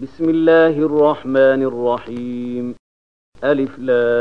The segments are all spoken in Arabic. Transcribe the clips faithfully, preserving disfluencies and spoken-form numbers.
بسم الله الرحمن الرحيم. ألف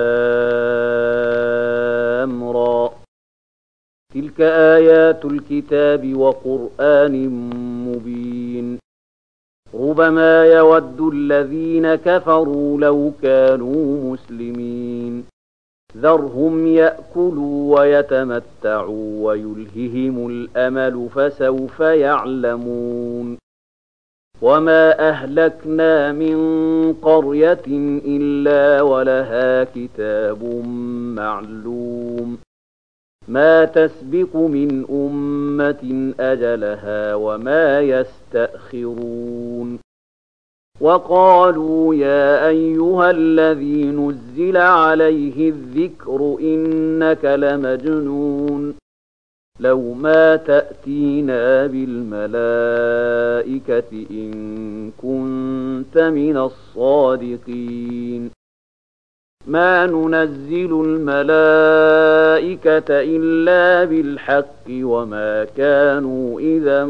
لام را. تلك آيات الكتاب وقرآن مبين. ربما يود الذين كفروا لو كانوا مسلمين. ذرهم يأكلوا ويتمتعوا ويلههم الأمل فسوف يعلمون. وما أهلكنا من قرية إلا ولها كتاب معلوم. ما تسبق من أمة أجلها وما يستأخرون. وقالوا يا أيها الذي نزل عليه الذكر إنك لمجنون. لو ما تأتينا بالملائكة إن كنت من الصادقين. ما ننزل الملائكة إلا بالحق وما كانوا إذا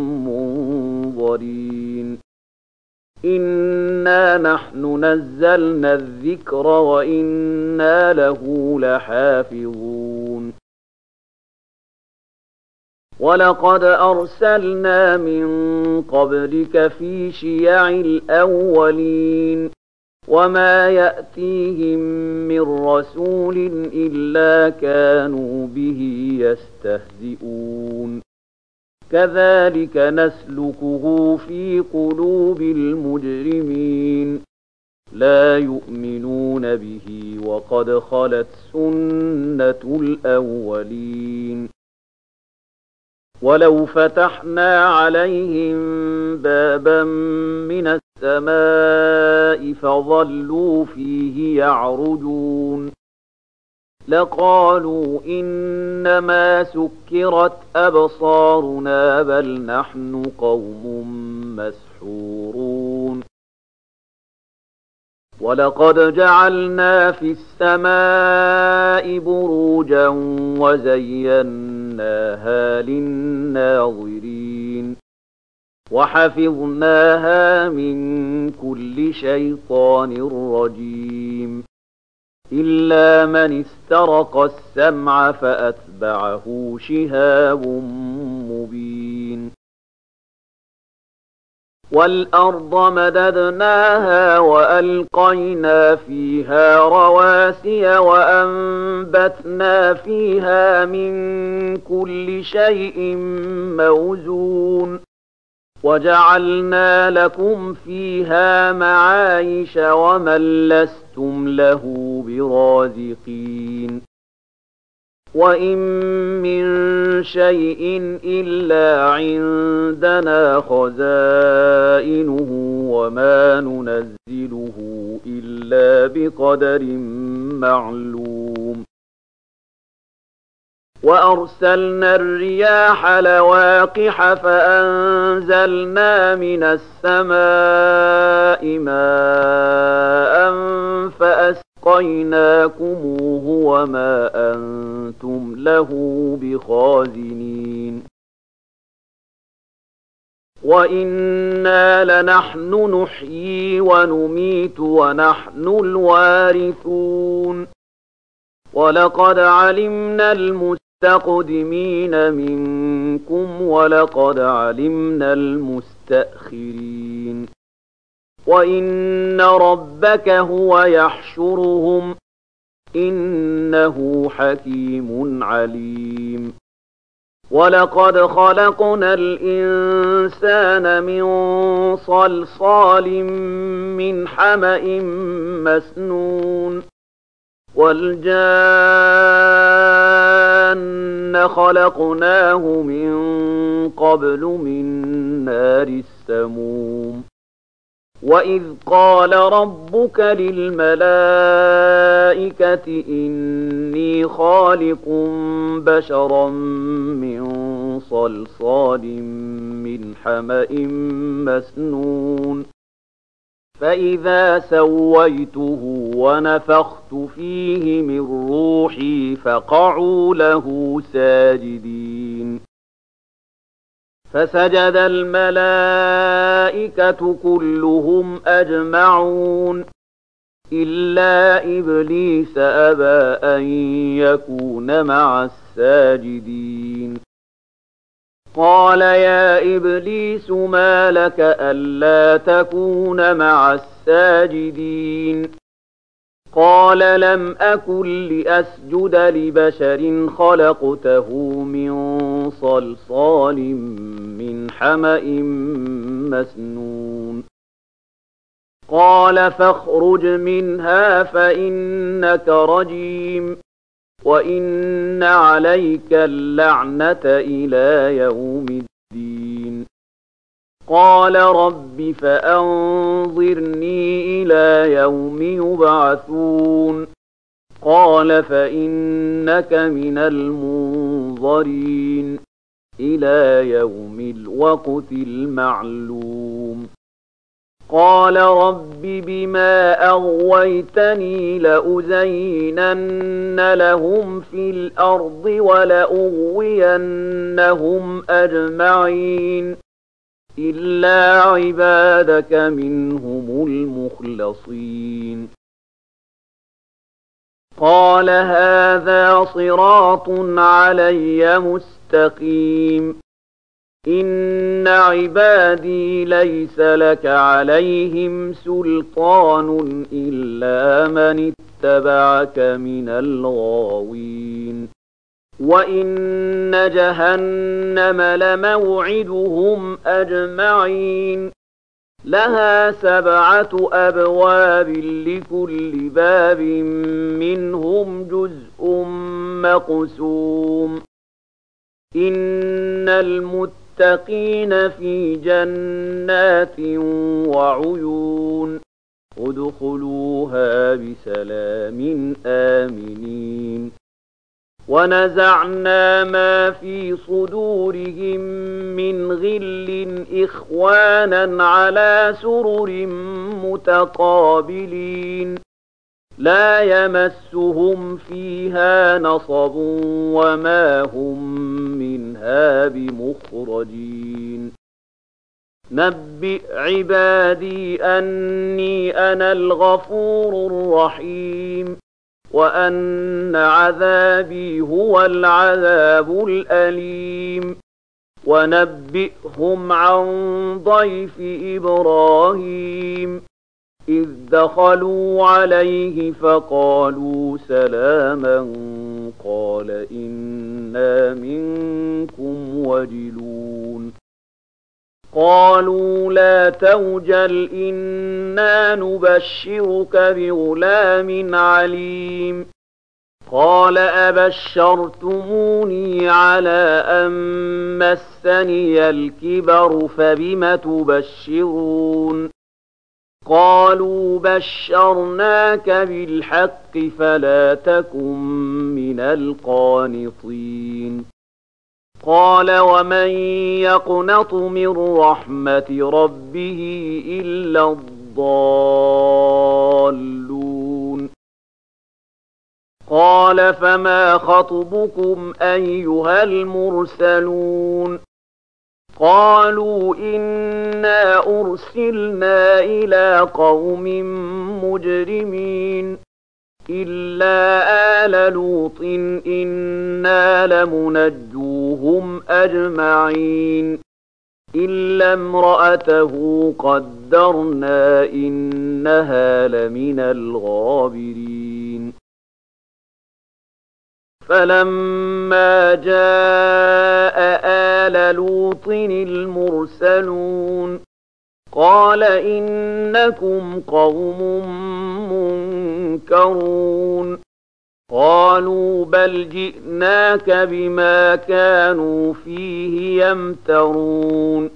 منظرين. إنا نحن نزلنا الذكر وإنا له لحافظون. ولقد أرسلنا من قبلك في شيع الأولين. وما يأتيهم من رسول إلا كانوا به يستهزئون. كذلك نسلكه في قلوب المجرمين. لا يؤمنون به وقد خلت سنة الأولين. ولو فتحنا عليهم بابا من السماء فظلوا فيه يعرجون لقالوا إنما سكرت أبصارنا بل نحن قوم مسحورون. ولقد جعلنا في السماء بروجا وزيناها للناظرين وحفظناها من كل شيطان رجيم إلا من استرق السمع فأتبعه شهاب مبين. والأرض مددناها وألقينا فيها رواسي وأنبتنا فيها من كل شيء موزون وجعلنا لكم فيها معايش ومن لستم له برازقين. وإن من شيء إلا عندنا خزائنه وما ننزله إلا بقدر معلوم. وأرسلنا الرياح لواقح فأنزلنا من السماء ماء فأسقيناكموه وما أنتم له بخازنين. وإنا لنحن نحيي ونميت ونحن الوارثون. ولقد علمنا المستقدمين منكم ولقد علمنا المستأخرين. وإن ربك هو يحشرهم إنه حكيم عليم. ولقد خلقنا الإنسان من صلصال من حمأ مسنون والجان خلقناه من قبل من نار السموم. وإذ قال ربك للملائكة إني خالق بشرا من صلصال من حمأ مسنون فإذا سويته ونفخت فيه من روحي فقعوا له ساجدين. فسجد الملائكة كلهم أجمعون إلا إبليس أبى أن يكون مع الساجدين. قال يا إبليس ما لك ألا تكون مع الساجدين؟ قال لم أكن لأسجد لبشر خلقته من صلصال من حمأ مسنون. قال فاخرج منها فإنك رجيم وإن عليك اللعنة إلى يوم الدين. قال رب فأنظرني إلى يوم يبعثون. قال فإنك من المنظرين إلى يوم الوقت المعلوم. قال رب بما أغويتني لأزينن لهم في الأرض ولأغوينهم أجمعين إلا عبادك منهم المخلصين. قال هذا صراط علي مستقيم إن عبادي ليس لك عليهم سلطان إلا من اتبعك من الغاوين. وإن جهنم لموعدهم أجمعين لها سبعة أبواب لكل باب منهم جزء مقسوم. إن المتقين في جنات وعيون ادخلوها بسلام آمنين. ونزعنا ما في صدورهم من غل إخوانا على سرر متقابلين لا يمسهم فيها نصب وما هم منها بمخرجين. نبئ عبادي أني أنا الغفور الرحيم وأن عذابي هو العذاب الأليم. ونبئهم عن ضيف إبراهيم إذ دخلوا عليه فقالوا سلاما قال إنا منكم وجلون. قالوا لا توجل إنا نبشرك بغلام عليم. قال أبشرتموني على أن مسني الكبر فبم تبشرون؟ قالوا بشرناك بالحق فلا تكن من القانطين. قال ومن يقنط من رحمة ربه إلا الضالون. قال فما خطبكم أيها المرسلون؟ قالوا إنا أرسلنا إلى قوم مجرمين إلا آل لوط إنا لمنجوهم أجمعين إلا امرأته قدرنا إنها لمن الغابرين. فلما جاء آل لوط المرسلون قال إنكم قوم منكرون. قالوا بل جئناك بما كانوا فيه يمترون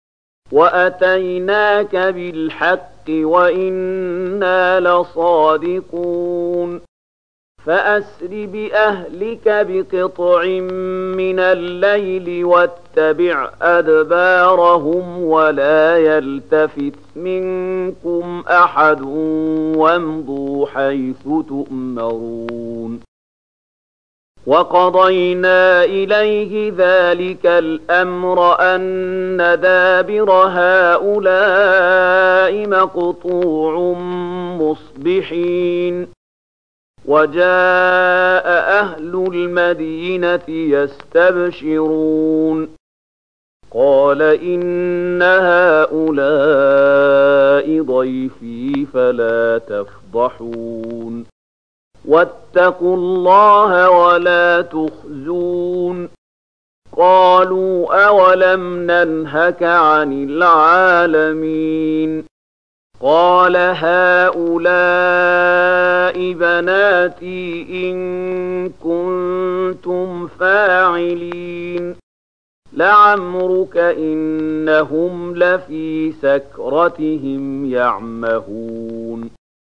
وأتيناك بالحق وإنا لصادقون. فأسر بأهلك بقطع من الليل واتبع أدبارهم ولا يلتفت منكم أحد وامضوا حيث تؤمرون. وقضينا إليه ذلك الأمر أن دابر هؤلاء مقطوع مصبحين وجاء أهل المدينة يستبشرون قال إن هؤلاء ضيفي فلا تفضحون واتقوا الله ولا تخزون قالوا أولم ننهك عن العالمين قال هؤلاء بناتي إن كنتم فاعلين لعمرك إنهم لفي سكرتهم يعمهون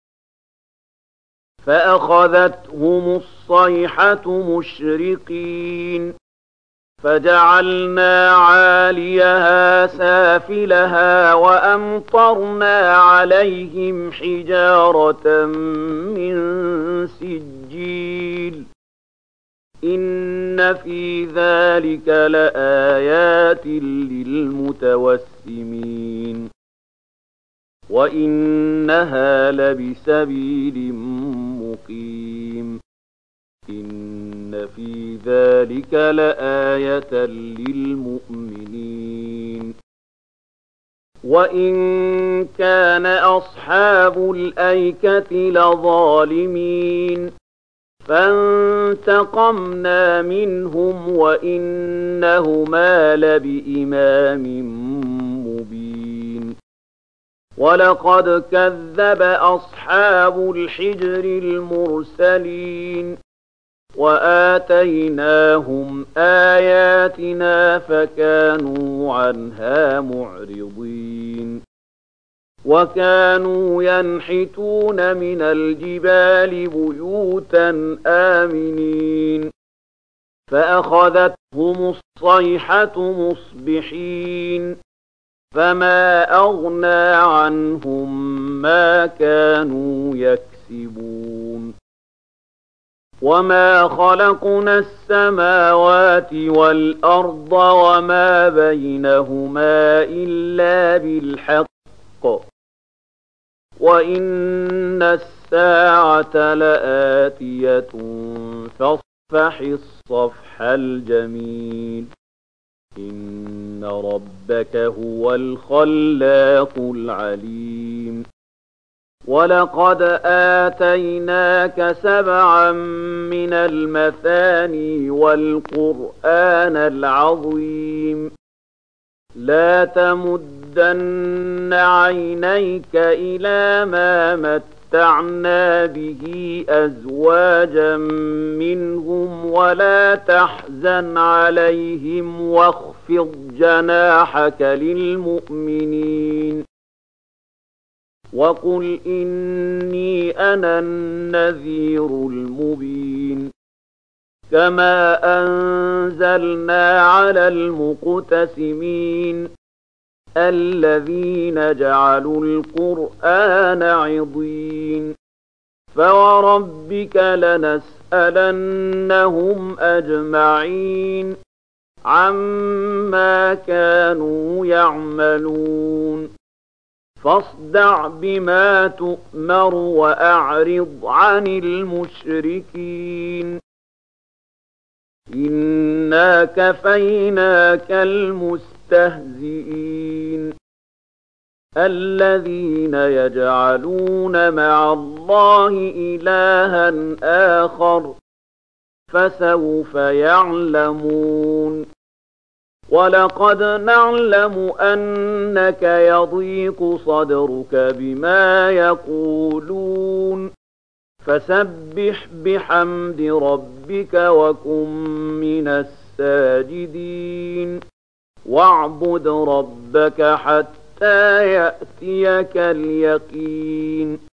فأخذتهم الصيحة مشرقين فجعلنا عاليها سافلها وأمطرنا عليهم حجارة من سجيل إن في ذلك لآيات للمتوسمين وإنها لبسبيل مقيم إن في ذلك لآية للمؤمنين وإن كان أصحاب الأيكة لظالمين فانتقمنا منهم وإنهما لبإمام مبين ولقد كذب أصحاب الحجر المرسلين وآتيناهم آياتنا فكانوا عنها معرضين وكانوا ينحتون من الجبال بيوتا آمنين فأخذتهم الصيحة مصبحين فما أغنى عنهم ما كانوا يكسبون وما خلقنا السماوات والأرض وما بينهما إلا بالحق وإن الساعة لآتية فاصفح الصفح الجميل إن ربك هو الخلاق العليم ولقد آتيناك سبعا من المثاني والقرآن العظيم لا تمدن عينيك إلى ما متعنا به أزواجا منهم ولا تحزن عليهم واخفض جناحك للمؤمنين وقل إني أنا النذير المبين كما أنزلنا على المقتسمين الذين جعلوا القرآن عضين فوربك لنسألنهم أجمعين عما كانوا يعملون فاصدع بما تؤمر وأعرض عن المشركين إنا كفيناك المستهزئين الذين يجعلون مع الله إلها آخر فسوف يعلمون ولقد نعلم أنك يضيق صدرك بما يقولون فسبح بحمد ربك وكن من الساجدين واعبد ربك حتى يأتيك اليقين